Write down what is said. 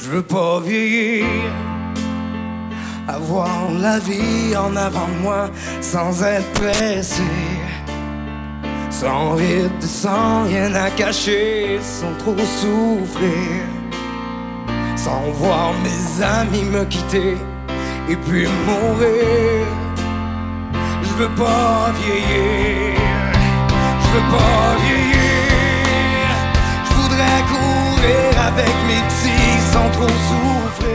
Je veux pas vieillir, avoir la vie en avant de moi sans être pressé, sans rythme, sans rien à cacher, sans trop souffrir, sans voir mes amis me quitter et puis mourir. Je veux pas vieillir, je veux pas vieillir. Je voudrais courir avec mes petits sans trop souffrir.